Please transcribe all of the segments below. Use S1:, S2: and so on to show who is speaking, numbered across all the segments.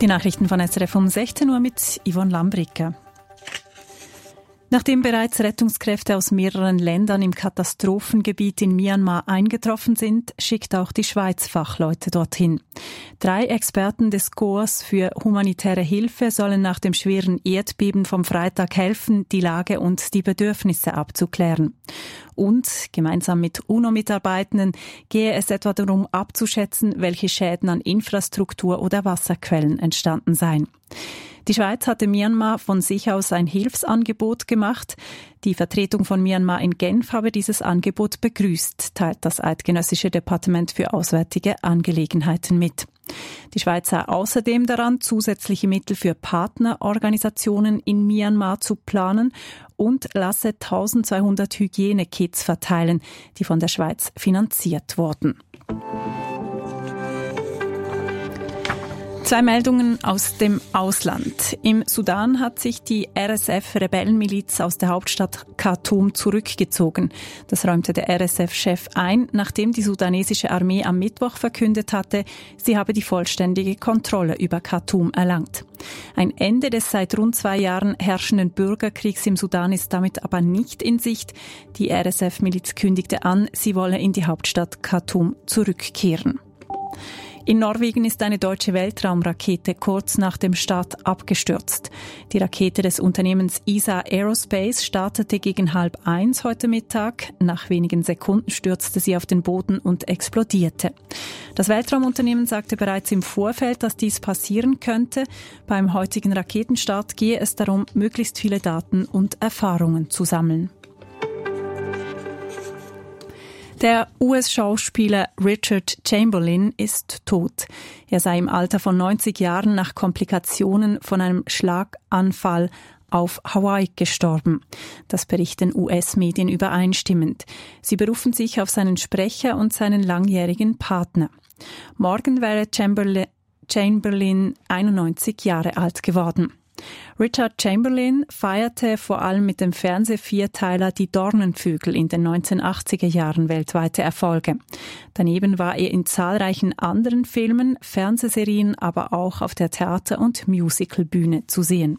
S1: Die Nachrichten von SRF um 16 Uhr mit Yvonne Lambricka. Nachdem bereits Rettungskräfte aus mehreren Ländern im Katastrophengebiet in Myanmar eingetroffen sind, schickt auch die Schweiz Fachleute dorthin. 3 Experten des Korps für humanitäre Hilfe sollen nach dem schweren Erdbeben vom Freitag helfen, die Lage und die Bedürfnisse abzuklären. Und gemeinsam mit UNO-Mitarbeitenden gehe es etwa darum abzuschätzen, welche Schäden an Infrastruktur oder Wasserquellen entstanden seien. Die Schweiz hatte Myanmar von sich aus ein Hilfsangebot gemacht. Die Vertretung von Myanmar in Genf habe dieses Angebot begrüßt, teilt das Eidgenössische Departement für Auswärtige Angelegenheiten mit. Die Schweiz sei außerdem daran, zusätzliche Mittel für Partnerorganisationen in Myanmar zu planen und lasse 1200 Hygienekits verteilen, die von der Schweiz finanziert wurden. 2 Meldungen aus dem Ausland. Im Sudan hat sich die RSF-Rebellenmiliz aus der Hauptstadt Khartoum zurückgezogen. Das räumte der RSF-Chef ein, nachdem die sudanesische Armee am Mittwoch verkündet hatte, sie habe die vollständige Kontrolle über Khartoum erlangt. Ein Ende des seit rund 2 Jahren herrschenden Bürgerkriegs im Sudan ist damit aber nicht in Sicht. Die RSF-Miliz kündigte an, sie wolle in die Hauptstadt Khartoum zurückkehren. In Norwegen ist eine deutsche Weltraumrakete kurz nach dem Start abgestürzt. Die Rakete des Unternehmens ESA Aerospace startete gegen 12:30 heute Mittag. Nach wenigen Sekunden stürzte sie auf den Boden und explodierte. Das Weltraumunternehmen sagte bereits im Vorfeld, dass dies passieren könnte. Beim heutigen Raketenstart gehe es darum, möglichst viele Daten und Erfahrungen zu sammeln. Der US-Schauspieler Richard Chamberlain ist tot. Er sei im Alter von 90 Jahren nach Komplikationen von einem Schlaganfall auf Hawaii gestorben. Das berichten US-Medien übereinstimmend. Sie berufen sich auf seinen Sprecher und seinen langjährigen Partner. Morgen wäre Chamberlain 91 Jahre alt geworden. Richard Chamberlain feierte vor allem mit dem Fernsehvierteiler Die Dornenvögel in den 1980er Jahren weltweite Erfolge. Daneben war er in zahlreichen anderen Filmen, Fernsehserien, aber auch auf der Theater- und Musicalbühne zu sehen.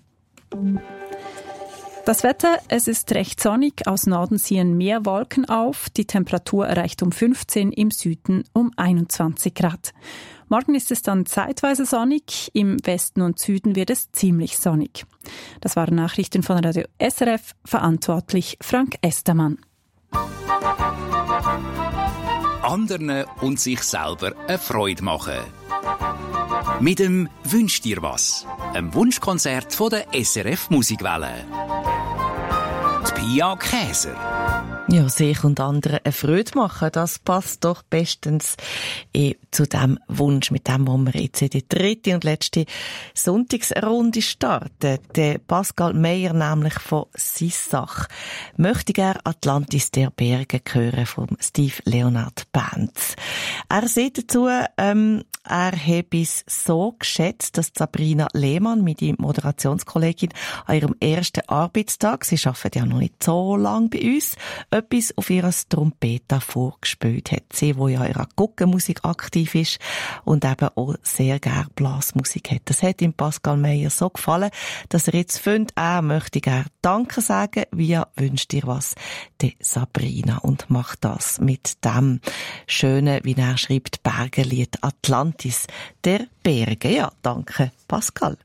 S1: Das Wetter, es ist recht sonnig, aus Norden ziehen mehr Wolken auf, die Temperatur erreicht um 15, im Süden um 21 Grad. Morgen ist es dann zeitweise sonnig, im Westen und Süden wird es ziemlich sonnig. Das waren Nachrichten von Radio SRF, verantwortlich Frank Estermann.
S2: Anderen und sich selber eine Freude machen. Mit dem «Wünsch dir was», einem Wunschkonzert von der SRF Musikwelle. Die Pia Käser.
S3: Ja, sich und anderen eine Freude machen, das passt doch bestens zu dem Wunsch, mit dem, wo wir jetzt in die 3. und letzte Sonntagsrunde starten. Der Pascal Meyer, nämlich von Sissach, möchte gerne Atlantis der Berge hören vom Steve Leonard Band. Er sagt dazu, er habe es so geschätzt, dass Sabrina Lehmann, meine Moderationskollegin, an ihrem ersten Arbeitstag, sie arbeitet ja noch nicht so lange bei uns, etwas auf ihrer Trompete vorgespielt hat. Sie, die ja in ihrer Guckenmusik aktiv ist und eben auch sehr gerne Blasmusik hat. Das hat ihm Pascal Meyer so gefallen, dass er jetzt findet, er möchte gerne Danke sagen, via «Wünsch dir was», der Sabrina, und macht das mit dem schönen, wie er schreibt, Bergenlied «Atlantis der Berge». Ja, danke, Pascal.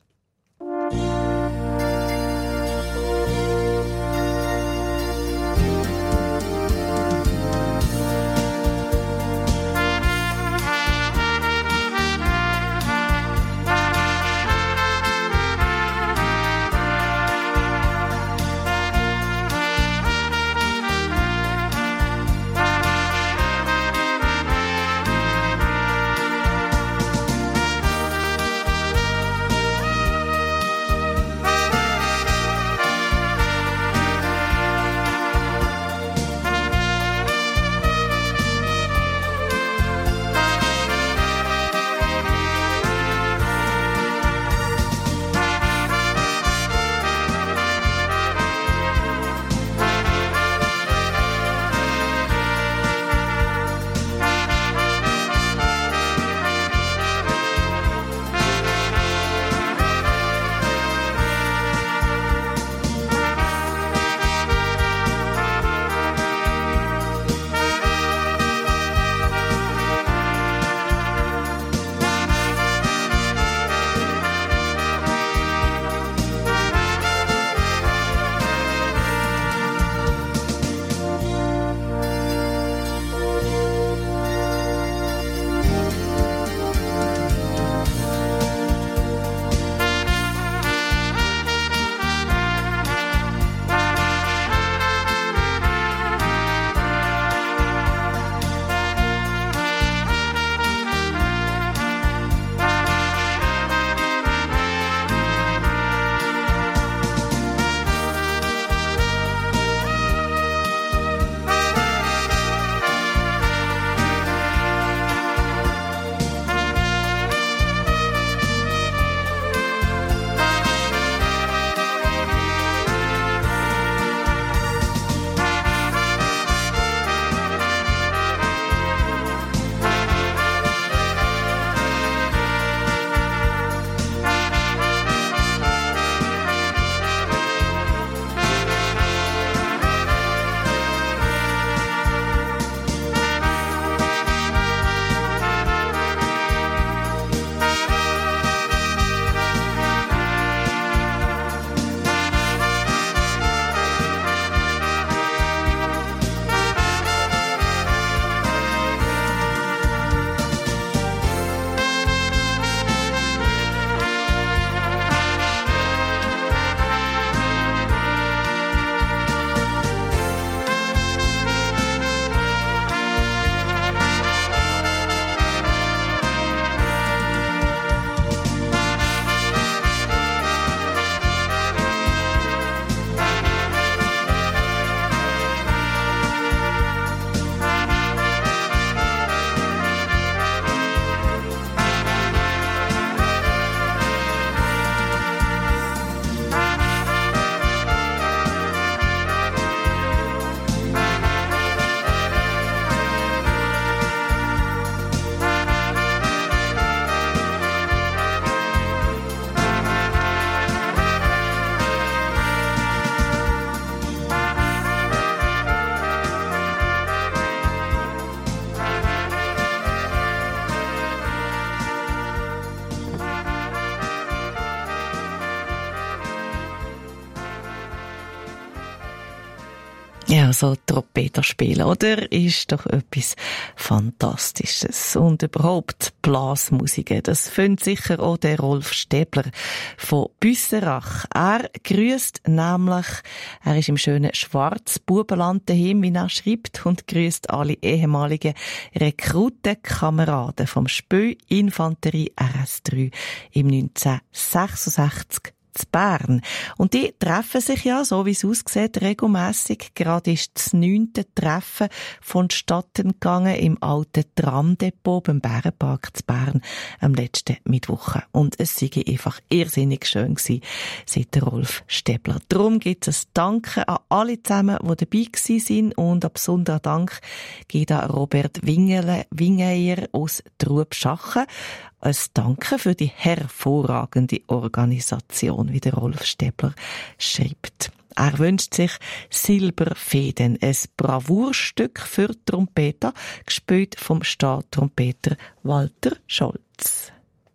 S3: Also Trompeter spielen, oder? Ist doch etwas Fantastisches. Und überhaupt Blasmusiken, das findet sicher auch der Rolf Stäbler von Büsserach. Er grüßt nämlich, er ist im schönen Schwarzbubenland daheim, wie er schreibt, und grüßt alle ehemaligen Rekrutenkameraden vom Spö Infanterie RS3 im 1966 zu Bern. Und die treffen sich ja, so wie es aussieht, regelmässig. Gerade ist das 9. Treffen vonstatten gegangen im alten Tramdepot beim Bärenpark zu Bern am letzten Mittwoch. Und es sei einfach irrsinnig schön gewesen, sagt der Rolf Stäbler. Darum gibt es ein Danke an alle zusammen, die dabei gewesen sind. Und ein besonderer Dank geht an Robert Wingeyer aus Trubschachen. Ein Danke für die hervorragende Organisation, wie der Rolf Stäbler schreibt. Er wünscht sich Silberfäden, ein Bravourstück für Trompeter, gespielt vom Staattrompeter Walter Scholz.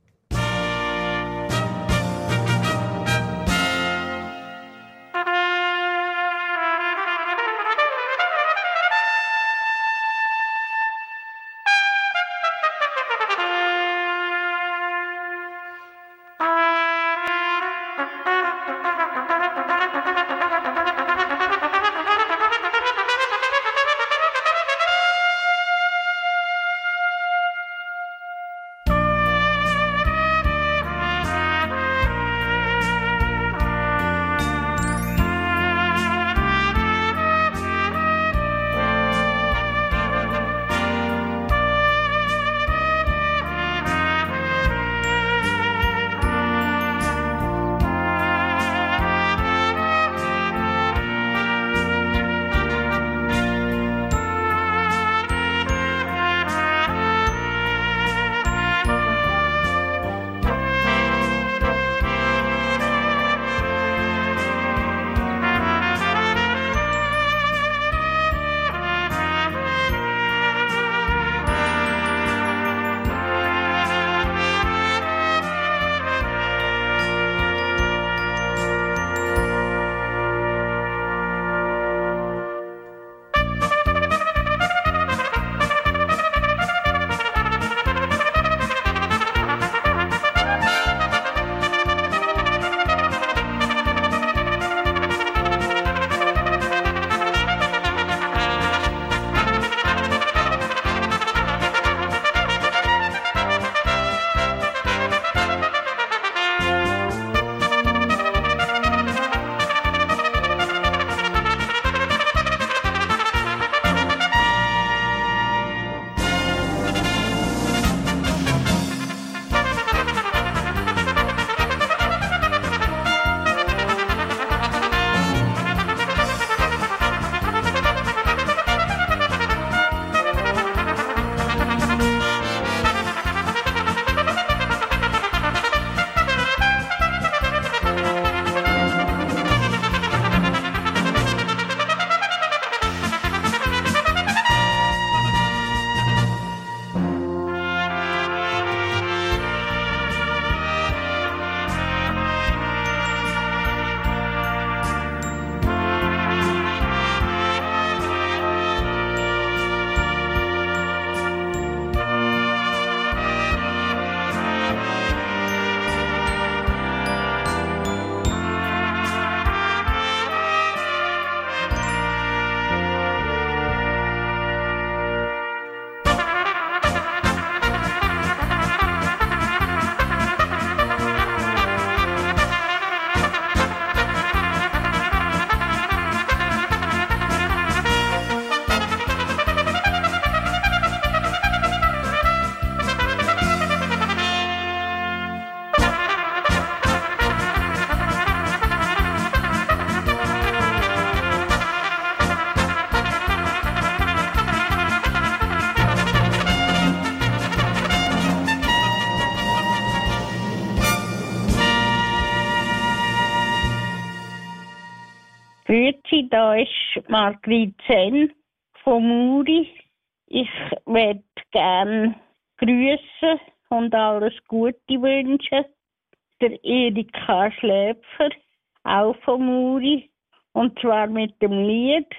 S4: Grüezi, da ist Margrit Senn von Muri. Ich möchte gerne grüßen und alles Gute wünschen. Der Erika Schläpfer, auch von Muri. Und zwar mit dem Lied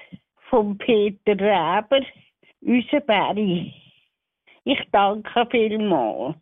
S4: von Peter Reber, unser Barry. Ich danke vielmals.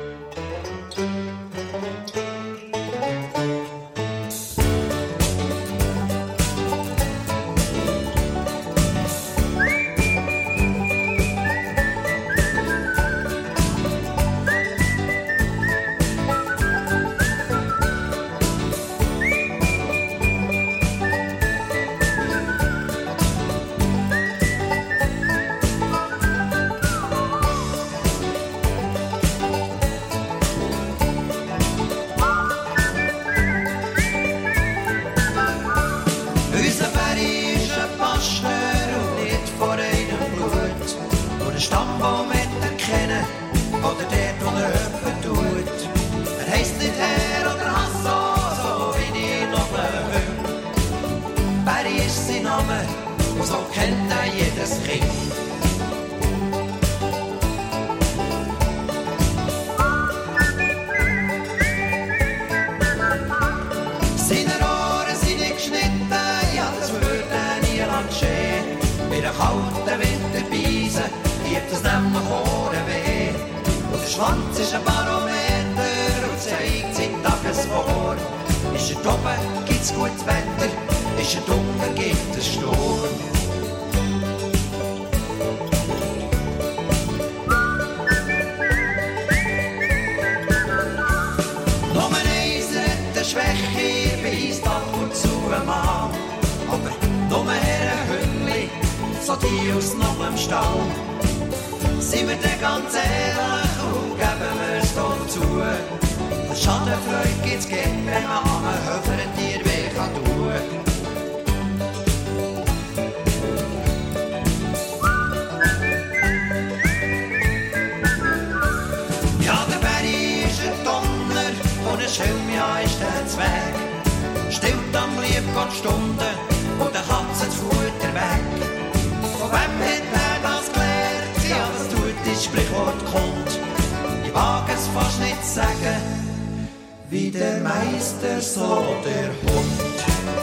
S5: So kennt jedes Kind. Seine Ohren sind nicht geschnitten, ja, das würde niemand geschehen. Bei der kalten Winterbeise gibt es nämlich Ohren weh. Und der Schwanz ist ein Barometer und zeigt sein Tagesvor. Ist er oben, gibt's gutes Wetter, ist er unten, gibt es Sturm. Schwäche beißt ab und zu ein Mann. Aber nur ein Hündli, so die aus noch im Stall. Sind wir denn ganz ehrlich und geben wir's doch zu. Schadenfreude gibt's gern, wenn man an einem höheren Tier weh kann tun. Ja, der Barry ist ein Donner und ein Schelm, ja, ist der Zweig. Stillt am lieb Gott Stunden und der Katze das Futter weg. Von wem hat er das gelernt? Ja, das tut das Sprichwort kommt. Ich wage es fast nicht zu sagen, wie der Meister, so der Hund.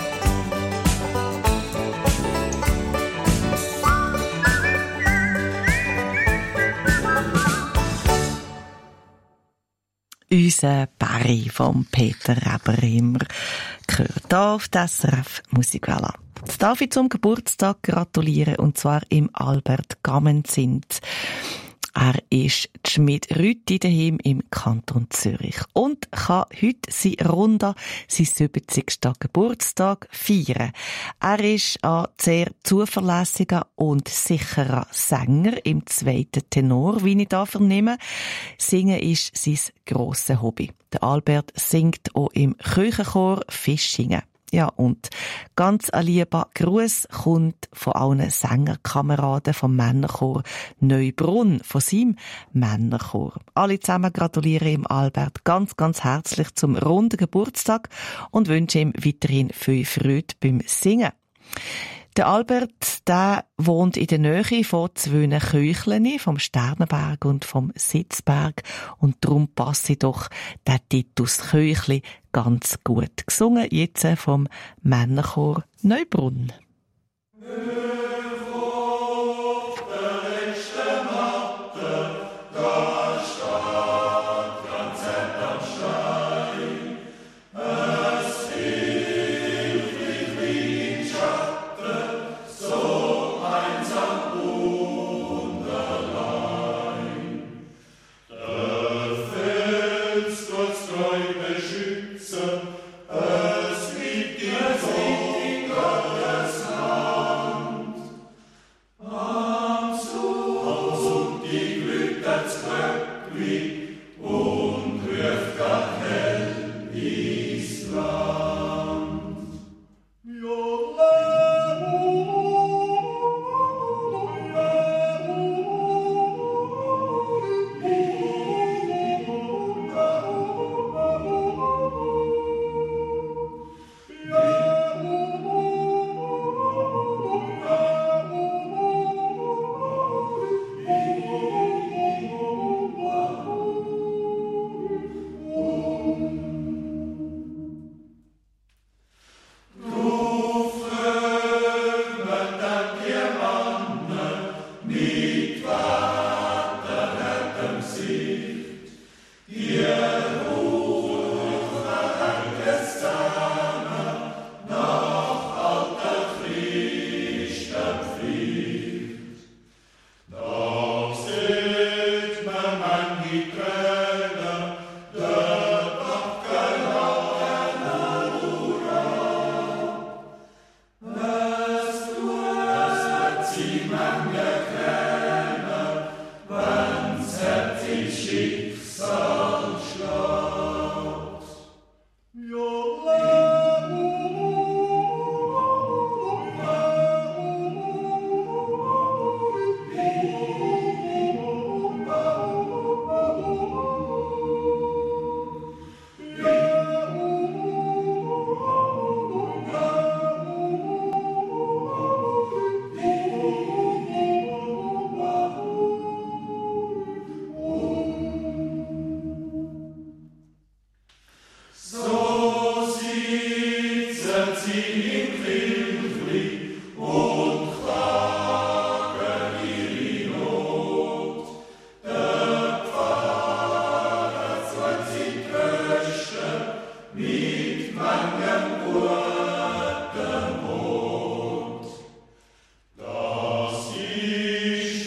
S3: Unser Barry von Peter Reber immer gehört hier auf der SRF Musikwelle. Jetzt darf ich zum Geburtstag gratulieren, und zwar im Albert Gamenzins. Er ist Schmid-Rütti daheim im Kanton Zürich und kann heute sein 70. Geburtstag feiern. Er ist ein sehr zuverlässiger und sicherer Sänger im 2. Tenor, wie ich da vernehme. Singen ist sein grosses Hobby. Der Albert singt auch im Kirchenchor Fischingen. Ja, und ganz ein lieber Gruß kommt von allen Sängerkameraden vom Männerchor Neubrunn, von seinem Männerchor. Alle zusammen gratulieren ihm Albert ganz, ganz herzlich zum runden Geburtstag und wünschen ihm weiterhin viel Freude beim Singen. Der Albert, der wohnt in der Nähe von 2 Kirchleni, vom Sternenberg und vom Sitzberg, und darum passe doch der Titus Kirchli ganz gut. Gesungen jetzt vom Männerchor Neubrunn.
S5: Es liegt in Gottes Hand.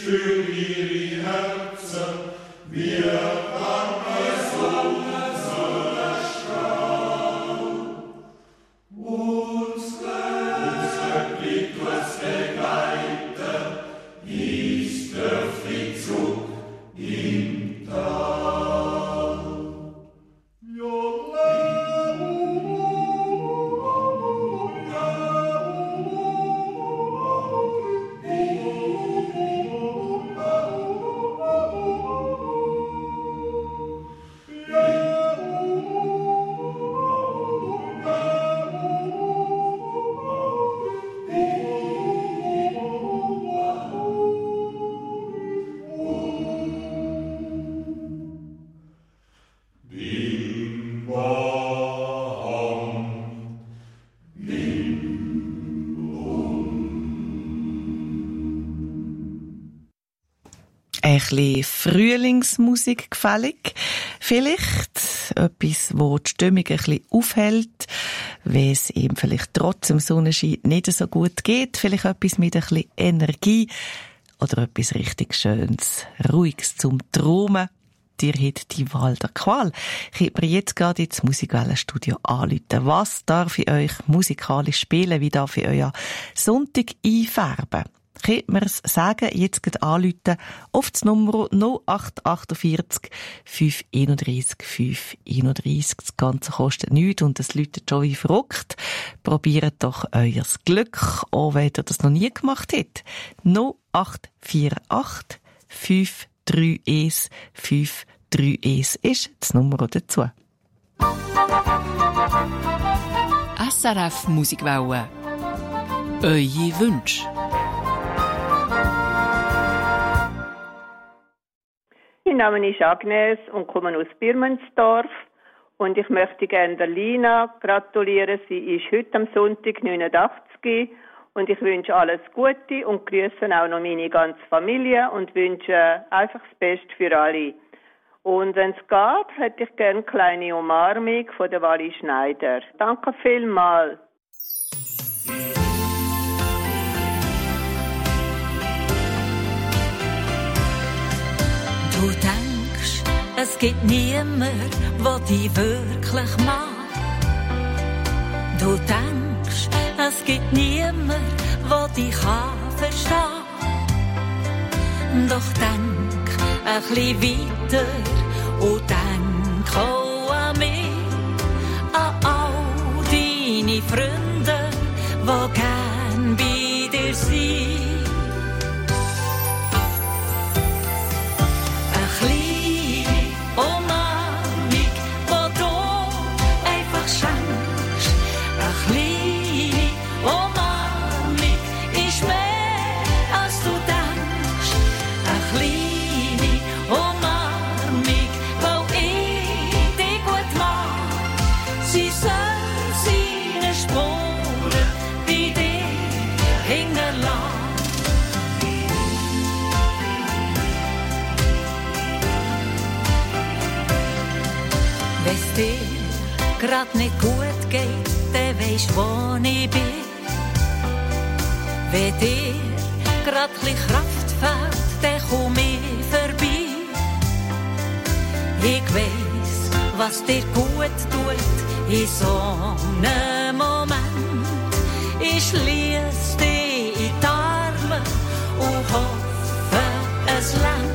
S3: Ein bisschen Frühlingsmusik gefällig. Vielleicht etwas, wo die Stimmung ein bisschen aufhält, weil es ihm vielleicht trotz dem Sonnenschein nicht so gut geht. Vielleicht etwas mit ein bisschen Energie oder etwas richtig Schönes, Ruhiges zum Träumen. Ihr habt die Wahl der Qual. Ich hätte mir jetzt gerade ins Musikwellenstudio anrufen. Was darf ich euch musikalisch spielen? Wie darf ich euer Sonntag einfärben? Könnt mir es sagen, jetzt geht anrufen auf das Nummer 0848 531 531. Das Ganze kostet nichts und es läutet schon wie verrückt. Probiert doch euer Glück, auch wenn ihr das noch nie gemacht habt. 0848 531 531 ist das Nummer dazu.
S2: SRF Musikwelle. Eure Wünsche.
S6: Mein Name ist Agnes und komme aus Birmensdorf. Und ich möchte gerne der Lina gratulieren. Sie ist heute am Sonntag 89. Und ich wünsche alles Gute und grüße auch noch meine ganze Familie und wünsche einfach das Beste für alle. Und wenn es geht, hätte ich gerne eine kleine Umarmung von der Wally Schneider. Danke vielmals.
S7: Du denkst, es gibt niemand, der dich wirklich mag. Du denkst, es gibt niemand, der dich verstehen kann. Doch denk ein bisschen weiter und denk auch an mich, an all deine Freunde, die gern bei dir sind. Wenn's dir grad nicht gut geht, dann weisst, wo ich bin. Wenn dir grad chli Kraft fehlt, dann komm ich vorbei. Ich weiss, was dir gut tut in so einem Moment. Ich liess dich in die Arme und hoffe, es langt.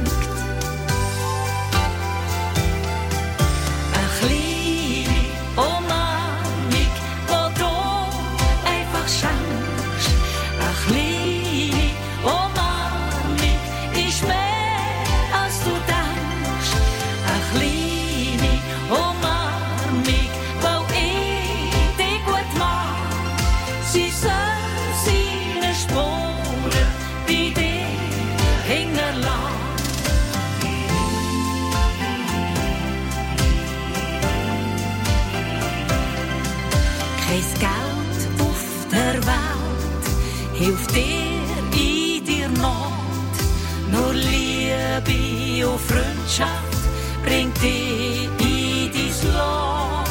S7: Hilft dir in dir Not, nur Liebe und Freundschaft bringt dich in dein Lot.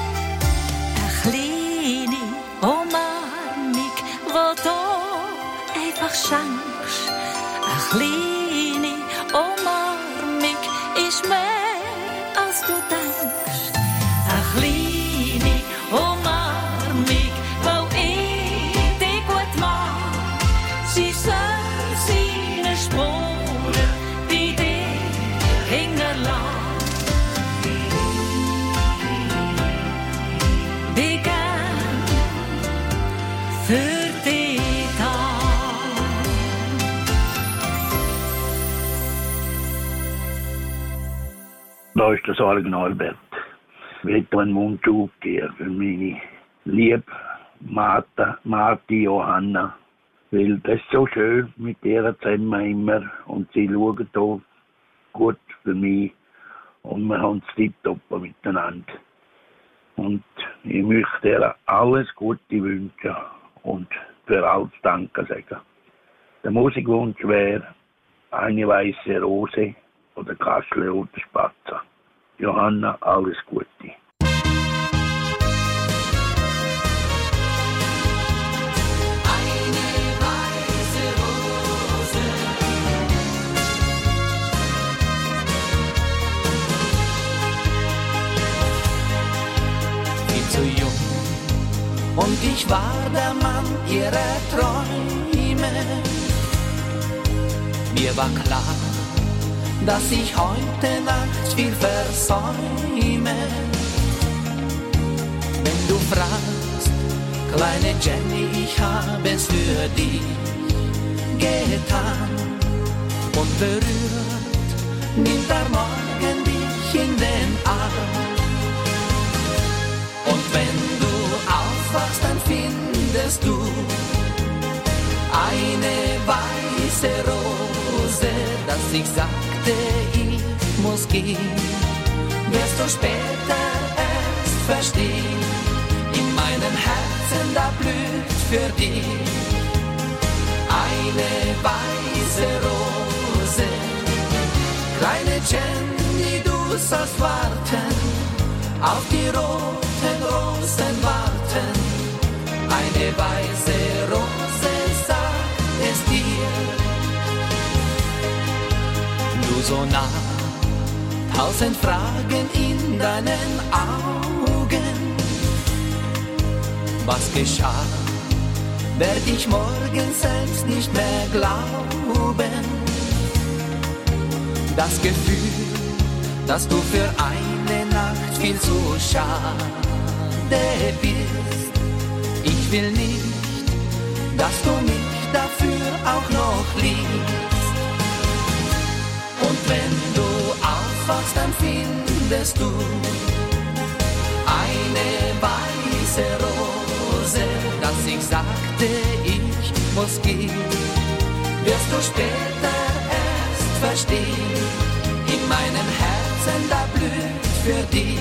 S7: Eine kleine Umarmung, die da einfach schenkst. Eine kleine Umarmung ist mehr, als du denkst. Eine kleine Umarmung, weil ich dich gut mag. Sie soll seine Spuren bei dir hinterlassen. Bin gern für dich da.
S8: Da ist das Originalbett. Ich hätte einen Wunsch aufgegeben für meine liebe Marti Johanna. Weil das ist so schön mit ihr zusammen immer. Und sie schauen hier gut für mich. Und wir haben es tipptopp miteinander. Und ich möchte ihr alles Gute wünschen und für alles Danke sagen. Der Musikwunsch wäre eine weiße Rose oder Kassel oder Spatzer. Johanna, alles Gute.
S5: Zu jung und ich war der Mann ihrer Träume. Mir war klar, dass ich heute Nacht viel versäume. Wenn du fragst, kleine Jenny, ich habe es für dich getan. Und berührt nimmt der Morgen dich in den Arm. Und wenn du aufwachst, dann findest du eine weiße Rose, dass ich sagte, ich muss gehen, wirst du später erst verstehen. In meinem Herzen, da blüht für dich eine weiße Rose. Kleine Jenny, du sollst warten, auf die roten Rosen warten. Eine weiße Rose sagt es dir. Du so nah, 1000 Fragen in deinen Augen. Was geschah, werd ich morgen selbst nicht mehr glauben. Das Gefühl, dass du für eine Nacht viel zu schade bist. Ich will nicht, dass du mich dafür auch noch liebst. Und wenn du aufwachst, dann findest du eine weiße Rose, dass ich sagte, ich muss gehen, wirst du später erst verstehen. In meinem Herzen, da blüht für dich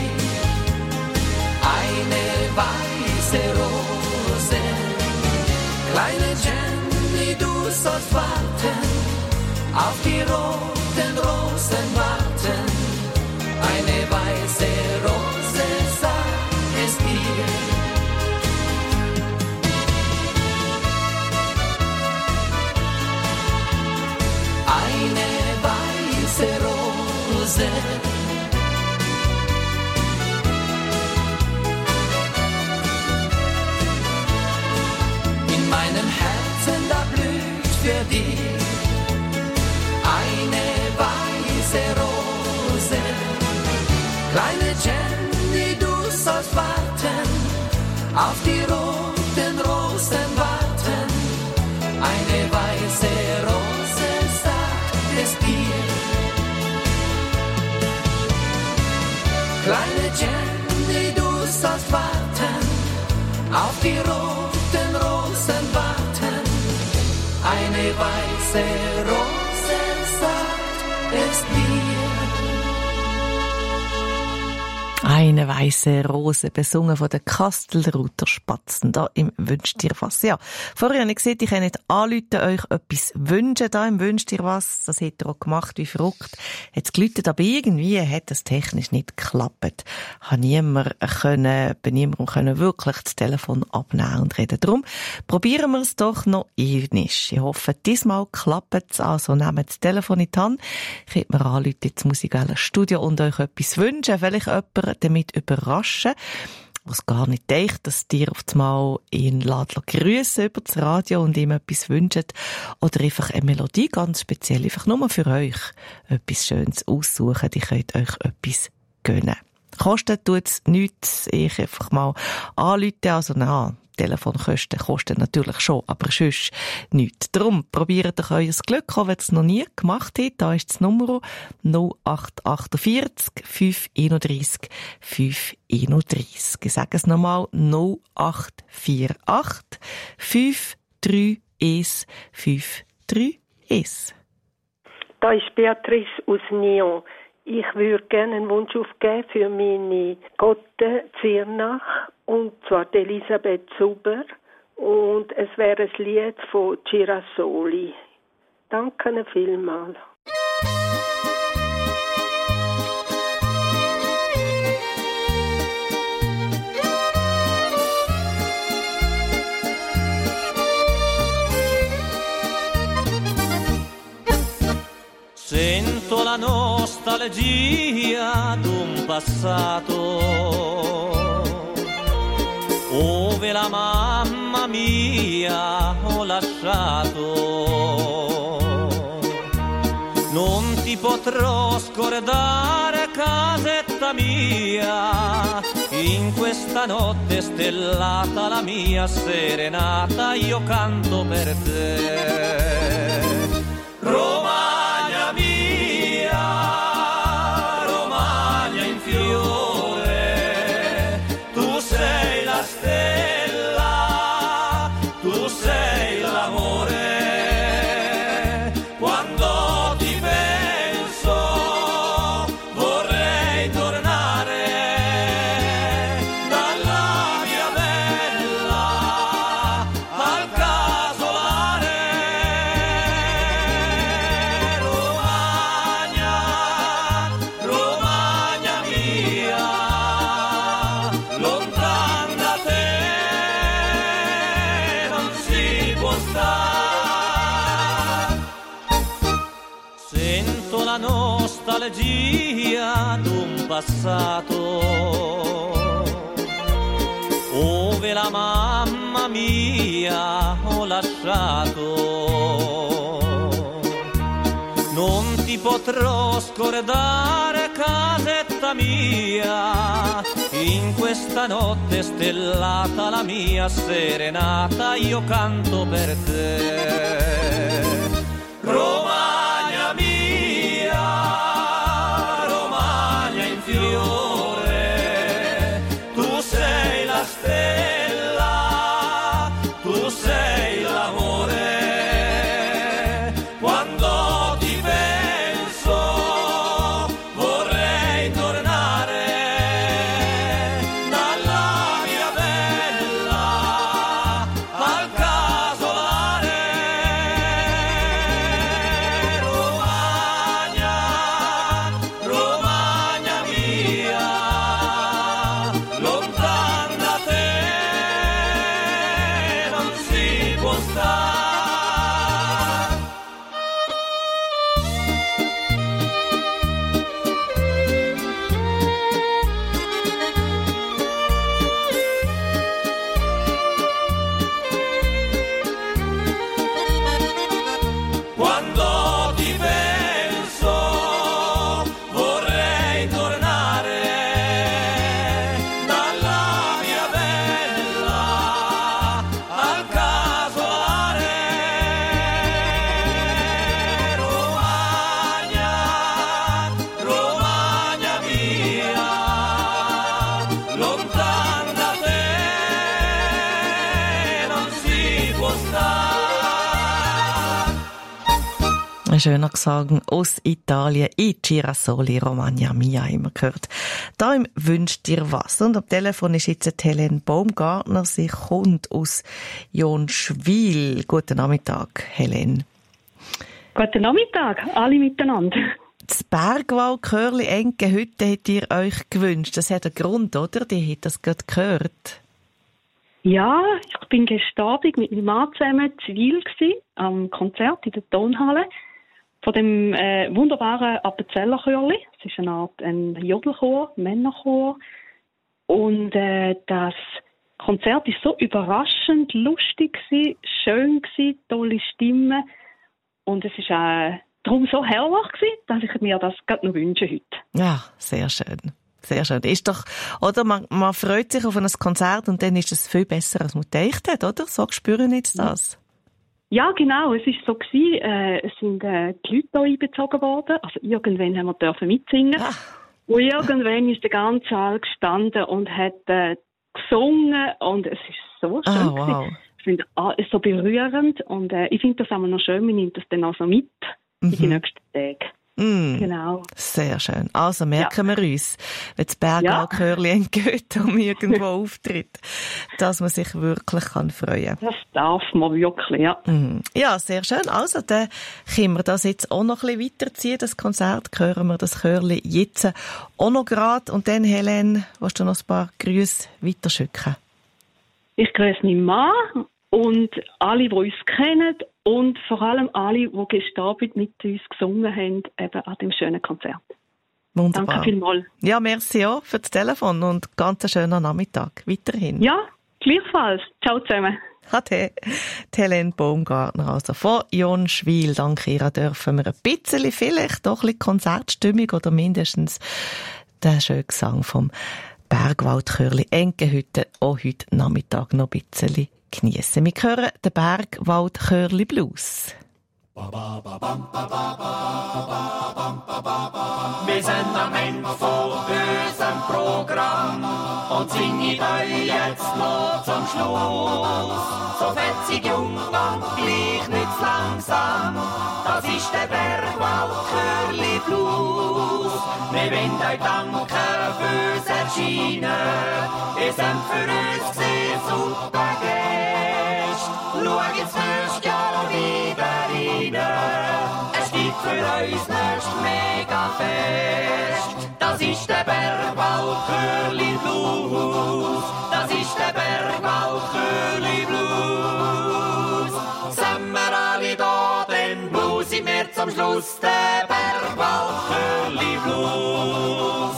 S5: eine weiße Rose. Kleine Jenny, du sollst warten, auf die roten Rosen warten. Eine weiße Rose sagt es dir. Eine weiße Rose. In meinem Herzen, da blüht für dich eine weiße Rose. Kleine Jenny, du sollst warten, auf die roten Rosen warten. Eine weiße Rose sagt es dir. Kleine Jenny, du sollst warten, auf die roten Rosen warten. Eine weiße Rose sagt es dir.
S3: Eine weisse Rose, besungen von den Kastelruther Spatzen, da im «Wünscht dir was». Ja, vorher habe ich gesehen, ich kann nicht anrufen, euch etwas wünschen, da im «Wünscht dir was». Das hat er auch gemacht, wie verrückt. Hat's geläutet, aber irgendwie hat das technisch nicht geklappt. Bei niemandem können wirklich das Telefon abnehmen und reden. Darum probieren wir es doch noch einmal. Ich hoffe, diesmal klappt es. Also nehmt das Telefon in die Hand, könnt mir anrufen ins Musikwelle Studio und euch etwas wünschen, vielleicht jemanden damit überraschen, was gar nicht denkt, dass dir auf einmal ihn grüßen über das Radio und ihm etwas wünscht. Oder einfach eine Melodie ganz speziell, einfach nur für euch etwas Schönes aussuchen. Die könnt euch etwas gönnen. Kostet tut's nichts, ich einfach mal anrufen, also Telefonkosten kosten natürlich schon, aber sonst nichts. Darum probiert doch euer Glück, auch wenn ihr es noch nie gemacht habt. Da ist das Nummer 0848 531 531. Ich sage es nochmal, 0848 531 531.
S9: Da ist Beatrice aus Nyon. Ich würde gerne einen Wunsch aufgeben für meine Gotte Ziernach, und zwar die Elisabeth Zuber. Und es wäre ein Lied von Girasoli. Danke vielmals.
S10: Sento la nostalgia d'un passato, ove la mamma mia ho lasciato. Non ti potrò scordare, casetta mia, in questa notte stellata, la mia serenata, io canto per te. Romagna mia, Romagna in fiore, tu sei la stella, tu sei l'amore. Quando ti penso vorrei tornare dalla mia bella al casolare. Romagna mia, lontan da te non si può stare. Sento la nostalgia d'un passato, ove la mamma mia ho lasciato. Non ti potrò scordare, casetta mia, in questa notte stellata, la mia serenata, io canto per te. Romagna mia, Romagna in fiore, tu sei la stella, tu sei l'amore. Quando ti penso vorrei tornare dalla mia bella al casolare.
S3: Ein schöner Gesang aus Italien. I Girasoli Romagna Mia haben wir gehört. Da im «Wünsch dir was». Und am Telefon ist jetzt Helene Baumgartner. Sie kommt aus Jonschwil. Guten Nachmittag, Helene.
S11: Guten Nachmittag, alle miteinander.
S3: Das Bergwald Chörli-Enke-Hütte habt ihr euch gewünscht. Das hat einen Grund, oder? Die hat das gerade gehört.
S11: Ja, ich bin gestern Abend mit meinem Mann zusammen in Wil am Konzert in der Tonhalle von dem wunderbaren Appenzellerchörli. Es ist eine Art ein Jodelchor, Männerchor. Und das Konzert ist so überraschend lustig gewesen, schön gewesen, tolle Stimme. Und es ist darum so herrlich gewesen, dass ich mir das gerade noch wünsche heute.
S3: Ja, sehr schön. Sehr schön. Ist doch, oder? Man freut sich auf ein Konzert und dann ist es viel besser, als man gedacht hat, oder? So spüren jetzt das.
S11: Ja, genau. Es ist so gewesen, es sind die Leute hier einbezogen worden. Also irgendwann haben wir mitsingen. Und irgendwann ist der ganze Saal gestanden und hat gesungen und es ist so schön
S3: wow.
S11: Ich finde es so berührend und ich finde das auch noch schön, man nimmt das dann auch so mit in die nächsten Tage. Genau.
S3: Sehr schön. Also merken wir uns, wenn das Bergwald-Chörli in Goethe irgendwo auftritt, dass man sich wirklich freuen kann.
S11: Das darf man wirklich, ja.
S3: Ja, sehr schön. Also, dann können wir das jetzt auch noch ein bisschen weiterziehen, das Konzert. Hören wir das Chörli jetzt auch noch gerade. Und dann, Helene, willst du noch ein paar Grüße weiterschicken?
S11: Ich grüße meinen Mann und alle, die uns kennen und vor allem alle, die gestern Abend mit uns gesungen haben, eben an dem schönen Konzert.
S3: Wunderbar.
S11: Danke vielmals.
S3: Ja, merci auch für das Telefon und ganz einen schönen Nachmittag. Weiterhin.
S11: Ja, gleichfalls. Ciao zusammen.
S3: Ade. Helene Baumgartner, also von Jonschwil. Dank ihr dürfen wir ein bisschen, vielleicht doch ein bisschen Konzertstimmung oder mindestens den schönen Gesang vom Bergwald-Chörli Enke-Hütte auch heute Nachmittag noch ein bisschen geniessen. Wir hören den Bergwald-Chörli Blues.
S10: Wir sind am Ende von unserem Programm und singen euch jetzt noch zum Schluss. So fetzig jung und gleich nicht zu langsam, das ist der Bergwald-Chörli Blues. Wir wollen euch danken fürs Erscheinen, ihr seid für uns sehr super Gäste. Schau jetzt nächstes Jahr wieder rein, es steht für uns nächst mega fest. Das ist der Bergwald-Chörli Blues, das ist der Bergwald-Chörli Blues. Sind wir alle da, den Blues sind wir zum Schluss, der Bergwald-Chörli Blues.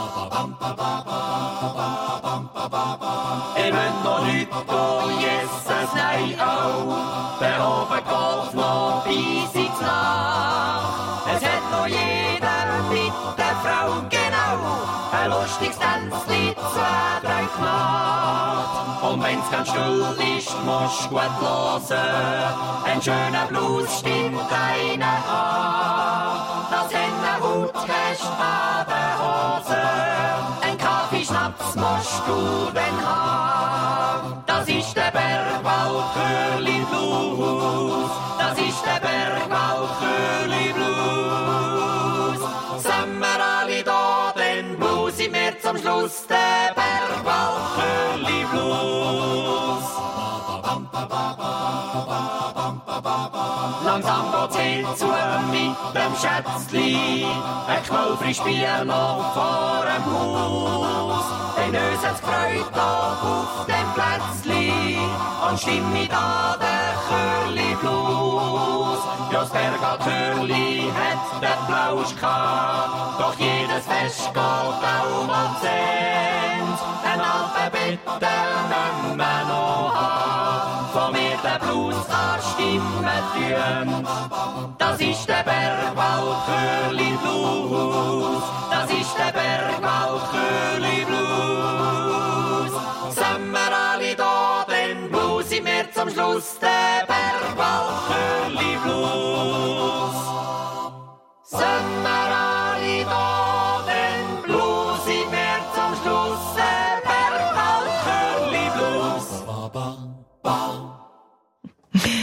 S10: Ich will noch heute oh Jesus, nein, oh, der Ofen geht noch bis ins Nacht. Es hat noch jeder mit der Frau genau ein lustiges Tanzlied, 2, 3 gemacht. Und wenn's ganz still ist, musst du gut hören, ein schöner Blues stimmt einer an. Das Hennenhut hast an der Hose, ein Kaffeeschnaps musst du denn haben. Das ist der Bergwald-Chörli Blues, das ist der Bergwald-Chörli Blues. Sind wir alle da, den Blues sind wir zum Schluss, der Bergwald-Chörli Blues. Langsam geht's zu mit dem Schätzli, ein Knollfrisch Bier noch vor dem Haus. Den uns hat's gefreut auf dem Plätzli, und stimme da der Chörli Blues. Ja, das Bergwald-Chörli hat den Plausch gehabt, doch jedes Fest geht auch mal zu Ende. Ein alter bitte müssen wir noch haben, von mir der Blues an Stimme tun. Das ist der Bergwald-Chörli Blues, das ist der Bergwald-Chörli Blues. Sind wir alle da, den Blues sind wir zum Schluss, der Bergwald-Chörli Blues. Sind wir alle da, den Blues sind wir zum Schluss, der Bergwald-Chörli Blues.
S3: Der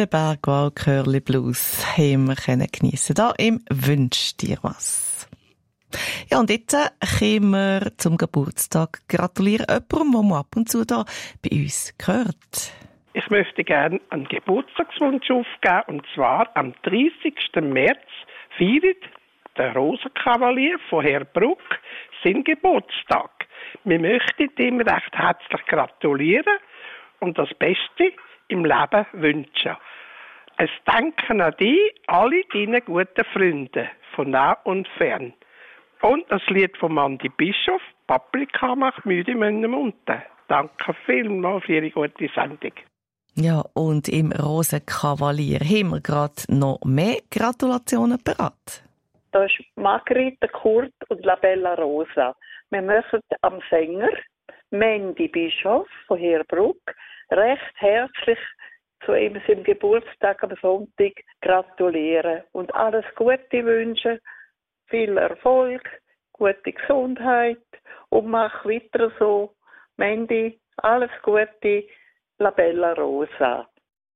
S3: den Bergwald Curly Blues haben wir geniessen da im «Wünsch dir was». Ja, und jetzt kommen wir zum Geburtstag gratulieren. Jemandem, der man ab und zu da bei uns gehört.
S12: Ich möchte gerne einen Geburtstagswunsch aufgeben, und zwar am 30. März feiert der Rosenkavalier von Herbruck seinen Geburtstag. Wir möchten ihm recht herzlich gratulieren und das Beste im Leben wünschen. Es denken an dich, alle deine guten Freunde, von nah und fern. Und das Lied von Mandy Bischof, Paprika macht müde in meinem Mund. Danke vielmals für Ihre gute Sendung.
S3: Ja, und im Rosenkavalier haben wir gerade noch mehr Gratulationen bereit.
S13: Das ist Margrethe Kurt und Labella Rosa. Wir möchten am Sänger Mandy Bischof von Herbruck recht herzlich zu ihm seinem Geburtstag am Sonntag gratulieren und alles Gute wünschen, viel Erfolg, gute Gesundheit und mach weiter so. Mandy, alles Gute, Labella Rosa.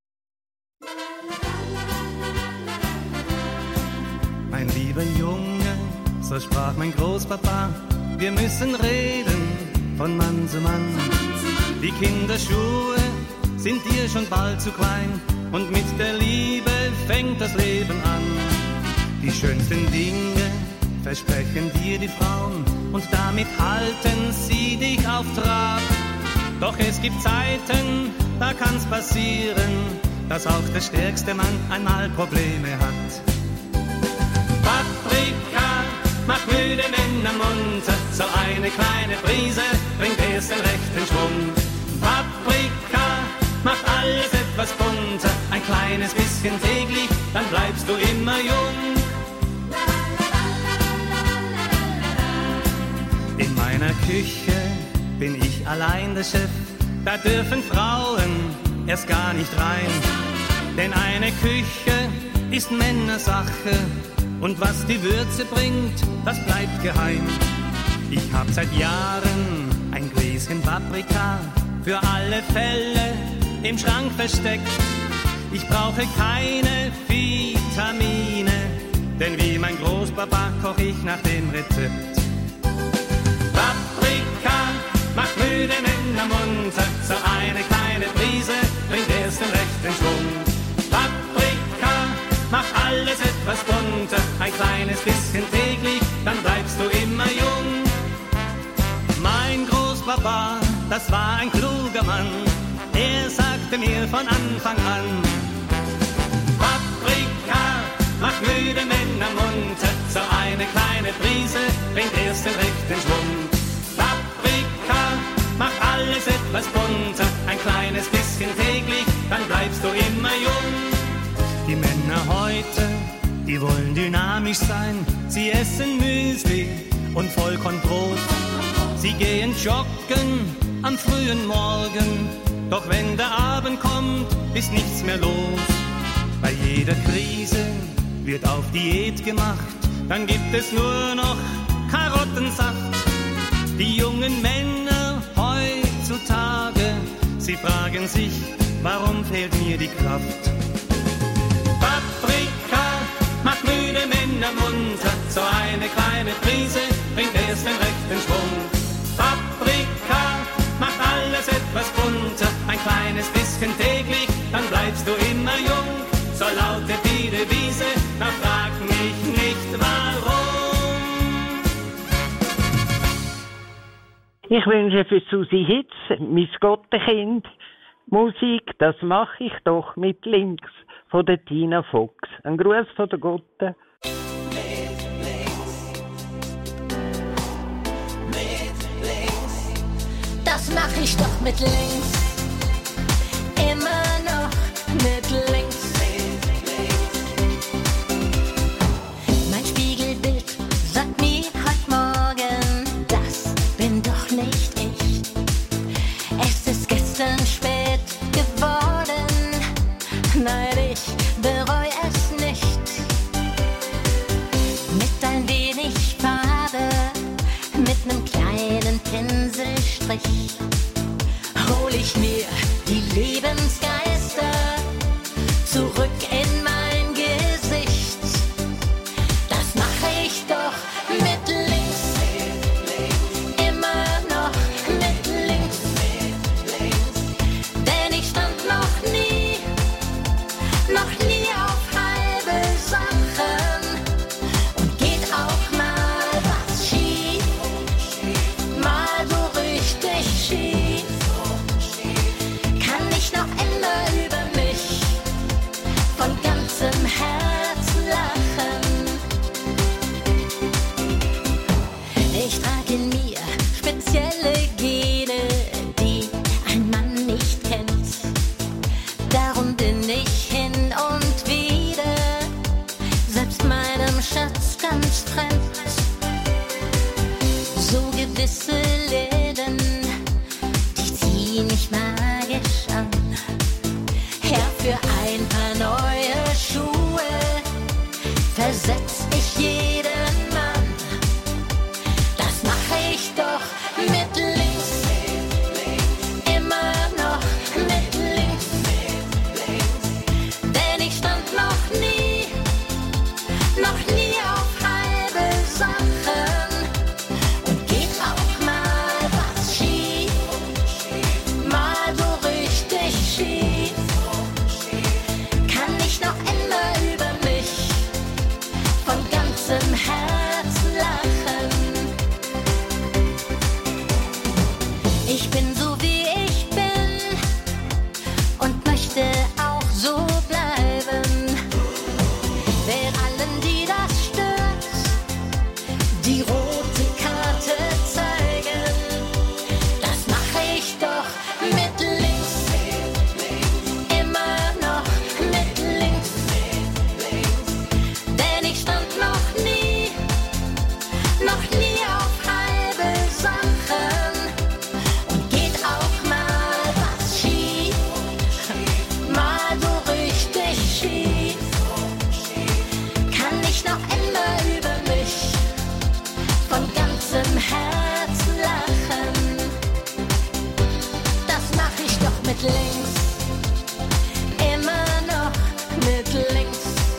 S14: Mein lieber Junge, so sprach mein Großpapa, wir müssen reden von Mann zu Mann. Die Kinderschuhe sind dir schon bald zu klein und mit der Liebe fängt das Leben an. Die schönsten Dinge versprechen dir die Frauen und damit halten sie dich auf Trab. Doch es gibt Zeiten, da kann's passieren, dass auch der stärkste Mann einmal Probleme hat. Paprika macht müde Männer munter, so eine kleine Prise bringt erst den rechten Schwung. Paprika macht alles etwas bunter, ein kleines bisschen täglich, dann bleibst du immer jung. In meiner Küche bin ich allein der Chef, da dürfen Frauen erst gar nicht rein. Denn eine Küche ist Männersache und was die Würze bringt, das bleibt geheim. Ich hab seit Jahren ein Gläschen Paprika für alle Fälle im Schrank versteckt. Ich brauche keine Vitamine, denn wie mein Großpapa koch ich nach dem Rezept. Paprika macht müde Männer munter, so eine kleine Prise bringt erst den rechten Schwung. Paprika macht alles etwas bunter, ein kleines bisschen täglich, dann bleibst du immer jung. Mein Großpapa, das war ein kluger Mann, er sagte mir von Anfang an: Paprika macht müde Männer munter, so eine kleine Prise bringt erst den rechten Schwung. Paprika macht alles etwas bunter, ein kleines bisschen täglich, dann bleibst du immer jung. Die Männer heute, die wollen dynamisch sein, sie essen Müsli und Vollkornbrot. Sie gehen joggen am frühen Morgen, doch wenn der Abend kommt, ist nichts mehr los. Bei jeder Krise wird auf Diät gemacht, dann gibt es nur noch Karottensaft. Die jungen Männer heutzutage, sie fragen sich, warum fehlt mir die Kraft? Paprika macht müde Männer munter, so eine kleine Prise bringt erst den rechten Schwung. Paprika macht alles etwas bunter, ein kleines bisschen täglich, dann bleibst du immer jung. So lautet die Devise, da frag mich nicht warum.
S4: Ich wünsche für Susi Hitz, mein Gottenkind, Musik, das mache ich doch mit links, von der Tina Fox. Ein Gruß von der Gotte.
S7: Das mach ich doch mit links. Immer noch mit links. Mein Spiegelbild sagt mir heute Morgen, das bin doch nicht ich. Es ist gestern spät geworden. Nein, ich bereue es nicht. Mit ein wenig Farbe, mit nem kleinen Pinselstrich, hol ich mir die Lebensgeister zurück. ersetz ich jeden Mann. Das mache ich doch mit links, immer noch mit links. Denn ich stand noch nie auf halbe Sachen. Und geht auch mal was schief, mal so richtig schief. Kann ich noch immer über mich von ganzem Herzen lachen. Ich bin so wie ich bin und möchte auch so bleiben. Wer allen, die das stört, die rote Karte zeigen, das mache ich doch mit links, immer noch mit links. Denn ich stand noch nie auf halbe Sachen. Und geht auch mal was schief, mal so richtig schief. Kann ich noch immer über mich von ganzem Herzen lachen. Das mach ich doch mit links, immer noch mit links.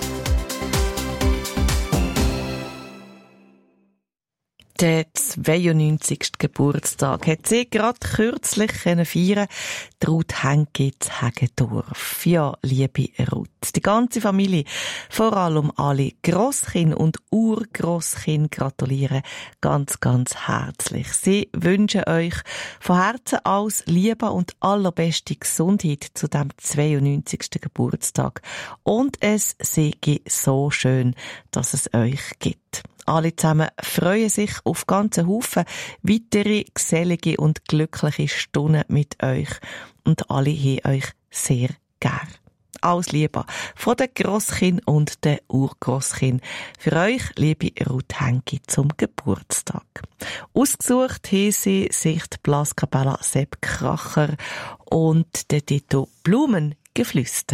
S3: Der 92. Geburtstag hat sie gerade kürzlich feiern, Ruth Henke zu Hagedorf. Ja, liebe Ruth, die ganze Familie, vor allem alle Grosskind und Urgrosskind gratulieren ganz, ganz herzlich. Sie wünschen euch von Herzen alles Liebe und allerbeste Gesundheit zu dem 92. Geburtstag. Und es sei so schön, dass es euch gibt. Alle zusammen freuen sich auf ganzen Haufen weitere gesellige und glückliche Stunden mit euch. Und alle haben euch sehr gern. Alles Liebe von den Grosskind und den Urgrosskind. Für euch, liebe Ruth Henke, zum Geburtstag. Ausgesucht haben sie sich die Blaskapelle Sepp Kracher und der Titel Blumengeflüster.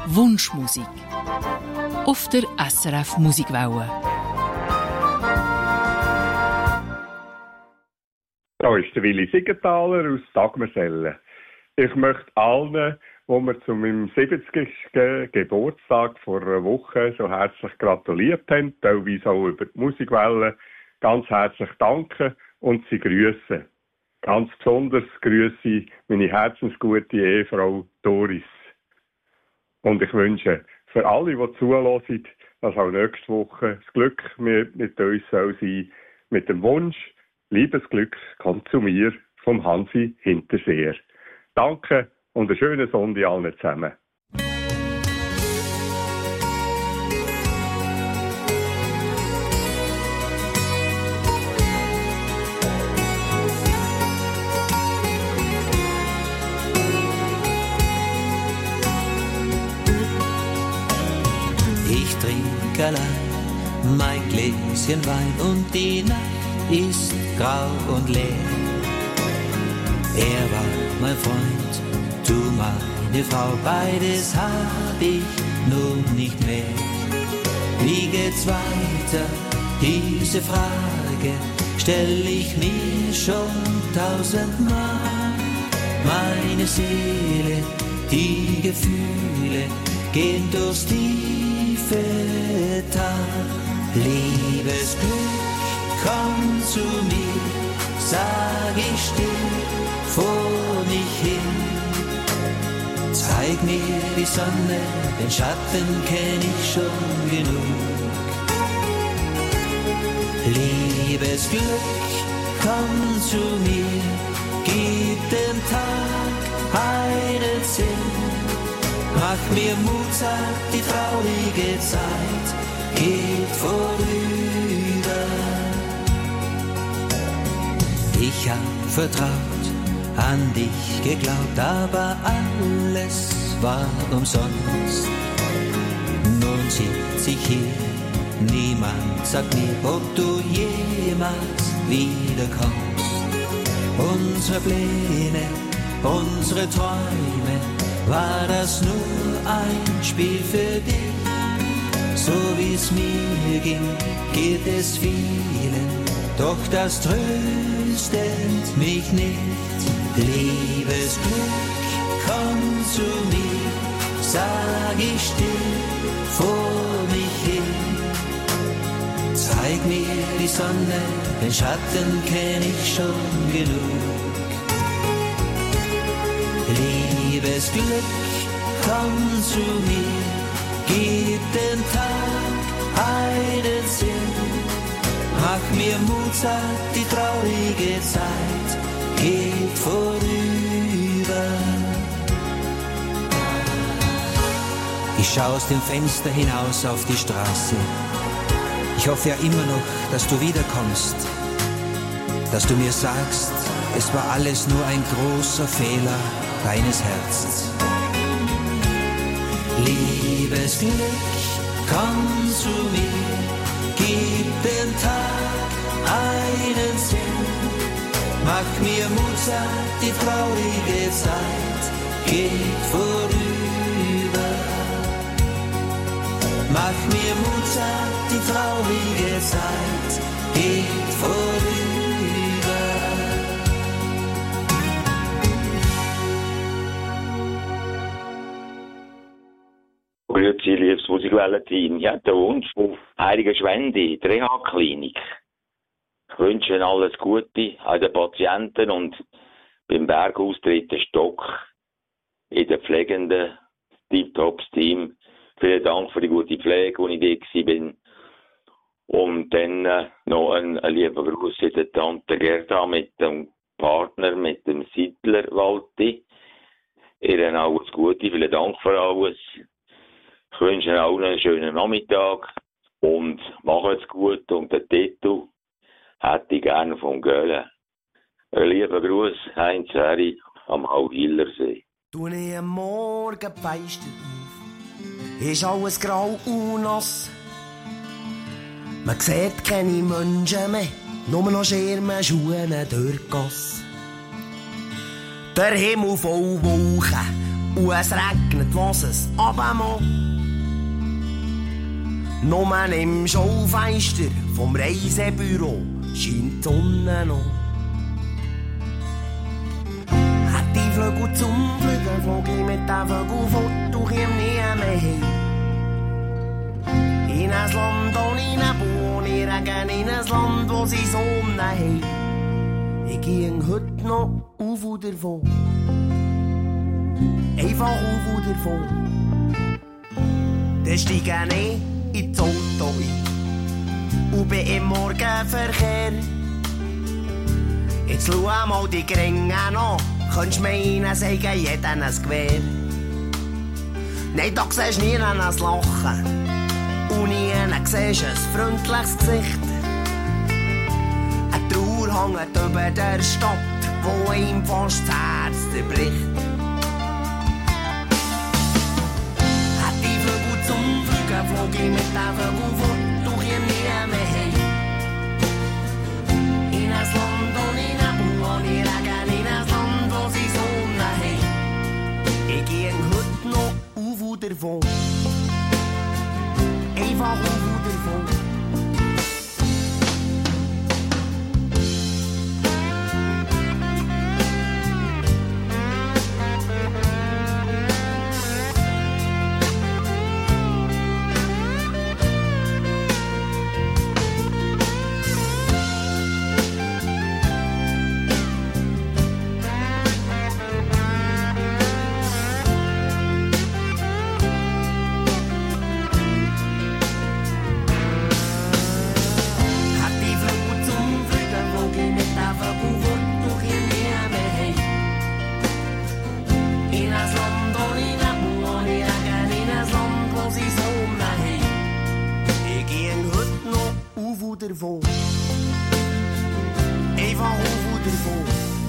S15: Wunschmusik auf der SRF Musikwelle.
S16: Da ist der Willi Siegenthaler aus Dagmersellen. Ich möchte allen, die mir zu meinem 70. Geburtstag vor einer Woche so herzlich gratuliert haben, teilweise auch über die Musikwelle, ganz herzlich danken und sie grüßen. Ganz besonders grüße ich meine herzensgute Ehefrau Doris. Und ich wünsche für alle, die zuhören, dass auch nächste Woche das Glück mit uns soll sein, mit dem Wunsch, Liebesglück kommt zu mir, vom Hansi Hinterseher. Danke und einen schönen Sonntag allen zusammen.
S17: Ich trinke allein mein Gläschen Wein und die Nacht ist grau und leer. Er war mein Freund, du meine Frau, beides hab ich nun nicht mehr. Wie geht's weiter? Diese Frage stell ich mir schon 1000-mal. Meine Seele, die Gefühle gehen durchs tiefe Tal. Liebesglück, komm zu mir, sag ich still vor mich hin. Zeig mir die Sonne, den Schatten kenn ich schon genug. Liebesglück, komm zu mir, gib dem Tag einen Sinn. Mach mir Mut, sag, die traurige Zeit geht vorüber. Ich hab vertraut, an dich geglaubt, aber alles war umsonst. Nun sitz ich hier, niemand sagt mir, ob du jemals wiederkommst. Unsere Pläne, unsere Träume, war das nur ein Spiel für dich? So wie's mir ging, geht es vielen, doch das tröstet mich nicht. Liebesglück, komm zu mir, sag ich still vor mich hin. Zeig mir die Sonne, den Schatten kenn ich schon genug. Liebesglück, komm zu mir, gib den Tag einen Sinn. Mach mir Mut, sag, die traurige Zeit geht vorüber. Ich schau aus dem Fenster hinaus auf die Straße. Ich hoffe ja immer noch, dass du wiederkommst, dass du mir sagst, es war alles nur ein großer Fehler deines Herzens. Liebesglück, komm zu mir, gib dem Tag einen Sinn. Mach mir Mut, sag, die traurige Zeit geht vorüber. Mach mir Mut, sag, die traurige Zeit geht vorüber.
S18: Grüezi, liebes Musikwellen-Team. Ich habe den Wunsch auf Heilige Schwende, die Reha-Klinik. Ich wünsche Ihnen alles Gute an den Patienten und beim Berghaus 3. Stock in den Pflegenden, Tip-Tops-Team. Vielen Dank für die gute Pflege, wo ich da war. Und dann noch ein lieber Gruß an die Tante Gerda mit dem Partner, mit dem Siedler Walti. Ihnen alles Gute, vielen Dank für alles. Ich wünsche Ihnen allen einen schönen Nachmittag und macht's gut. Und den Titel hätte ich gerne vom Göhlen. Ein lieber Gruß, Heinz Herri am Hauhillersee.
S19: Tue ich am Morgen Fenster auf, ist alles grau und nass. Man sieht keine Menschen mehr, nur noch Schirme, Schuhe, Durchgasse. Der Himmel voll Wolken und es regnet, was es runtermacht. Nur im Schaufenster vom Reisebüro scheint die Sonne noch. Hätte ich Flügel zum Fliegen, flog ich mit den Vögeln fort und käme nie mehr heim. In ein Land ohne Nebel, ohne Regen, in ein Land, wo sie Sonne haben. Ich ging heute noch auf und davon. Einfach auf und davon. Dann steige ich ins Auto ein und bin im Morgenverkehr. Jetzt schau mal die Gringe an, könntest meinen, sagen jeden ein Gewehr. Nein, da siehst du nie ein Lachen und nie siehst ein freundliches Gesicht. Eine Trauer hängt über der Stadt, wo ihm fast das Herz zerbricht. Hätte ich Flügel zum Fliegen, flog ich mit den Vögeln fort, du käme nie mehr heim. In ein Land ohne Nebel, ohne Regen, in ein Land, wo sie Sonne haben. Ich ging heute noch auf und davon. Einfach auf und davon. Davon. Einfach auf und davon.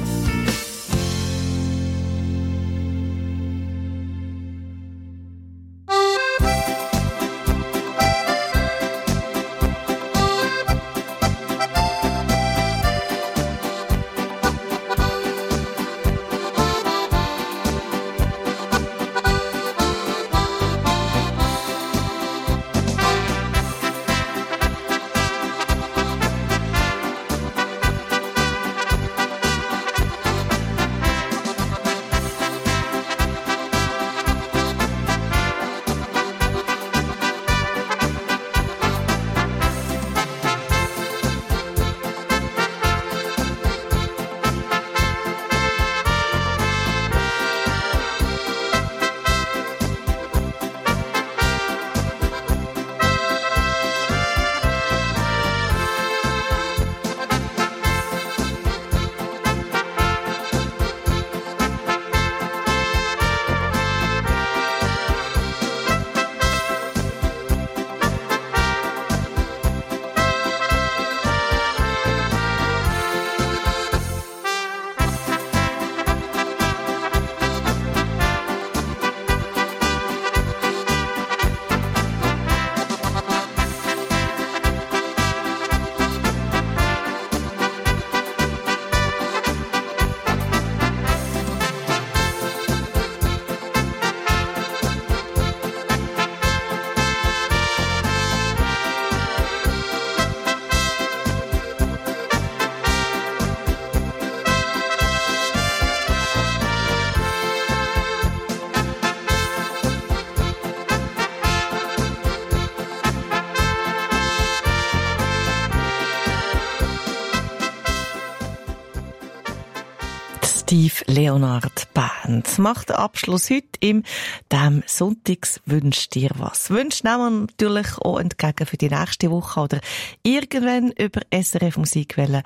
S3: Steve Leonard Band macht den Abschluss heute im «Dem Sonntags wünscht dir was». Wünscht nehmen wir natürlich auch entgegen für die nächste Woche oder irgendwann über srfmusikwelle.ch.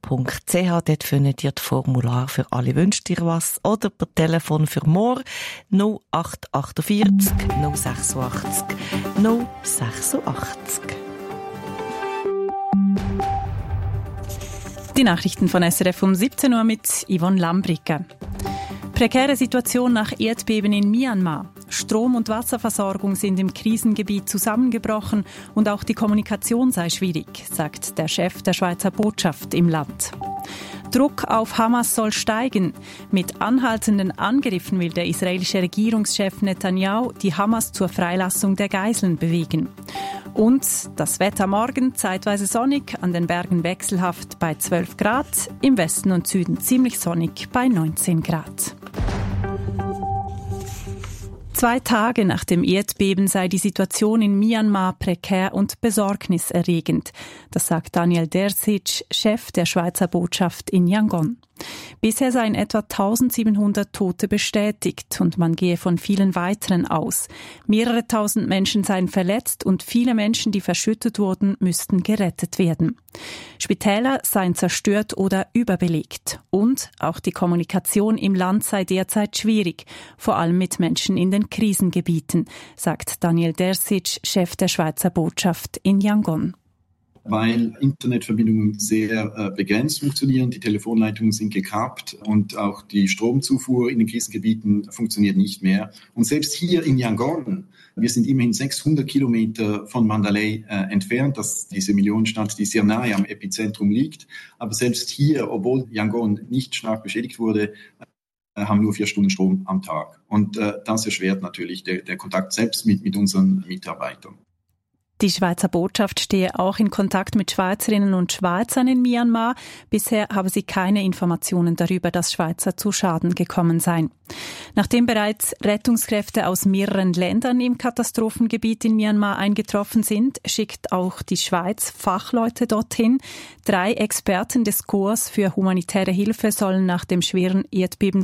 S3: Dort findet ihr das Formular für alle «Wünscht dir was» oder per Telefon für morgen 0848 086 086.
S1: Die Nachrichten von SRF um 17 Uhr mit Yvonne Lambricke. Prekäre Situation nach Erdbeben in Myanmar. Strom- und Wasserversorgung sind im Krisengebiet zusammengebrochen und auch die Kommunikation sei schwierig, sagt der Chef der Schweizer Botschaft im Land. Druck auf Hamas soll steigen. Mit anhaltenden Angriffen will der israelische Regierungschef Netanyahu die Hamas zur Freilassung der Geiseln bewegen. Und das Wetter morgen zeitweise sonnig, an den Bergen wechselhaft bei 12 Grad, im Westen und Süden ziemlich sonnig bei 19 Grad. 2 Tage nach dem Erdbeben sei die Situation in Myanmar prekär und besorgniserregend. Das sagt Daniel Dersic, Chef der Schweizer Botschaft in Yangon. Bisher seien etwa 1700 Tote bestätigt und man gehe von vielen weiteren aus. Mehrere tausend Menschen seien verletzt und viele Menschen, die verschüttet wurden, müssten gerettet werden. Spitäler seien zerstört oder überbelegt. Und auch die Kommunikation im Land sei derzeit schwierig, vor allem mit Menschen in den Krisengebieten, sagt Daniel Dersic, Chef der Schweizer Botschaft in Yangon.
S20: Weil Internetverbindungen sehr begrenzt funktionieren, die Telefonleitungen sind gekappt und auch die Stromzufuhr in den Krisengebieten funktioniert nicht mehr. Und selbst hier in Yangon, wir sind immerhin 600 Kilometer von Mandalay entfernt, diese Millionenstadt, die sehr nahe am Epizentrum liegt. Aber selbst hier, obwohl Yangon nicht stark beschädigt wurde, haben nur 4 Stunden Strom am Tag. Und das erschwert natürlich der Kontakt selbst mit unseren Mitarbeitern.
S1: Die Schweizer Botschaft stehe auch in Kontakt mit Schweizerinnen und Schweizern in Myanmar. Bisher habe sie keine Informationen darüber, dass Schweizer zu Schaden gekommen seien. Nachdem bereits Rettungskräfte aus mehreren Ländern im Katastrophengebiet in Myanmar eingetroffen sind, schickt auch die Schweiz Fachleute dorthin. 3 Experten des Korps für humanitäre Hilfe sollen nach dem schweren Erdbeben